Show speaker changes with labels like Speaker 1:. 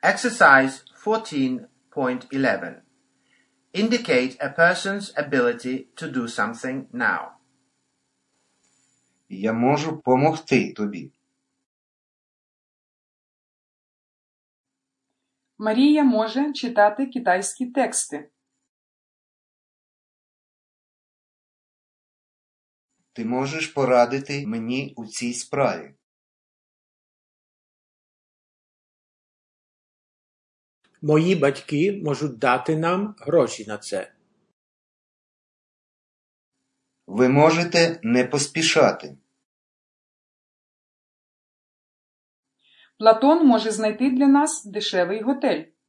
Speaker 1: Exercise 14.11. Indicate a person's ability to do something now.
Speaker 2: Я можу помогти тобі.
Speaker 3: Марія може читати китайські тексти.
Speaker 2: Ти можеш порадити мені у цій справі.
Speaker 4: Мої батьки можуть дати нам гроші на це.
Speaker 2: Ви можете не поспішати.
Speaker 3: Платон може знайти для нас дешевий готель.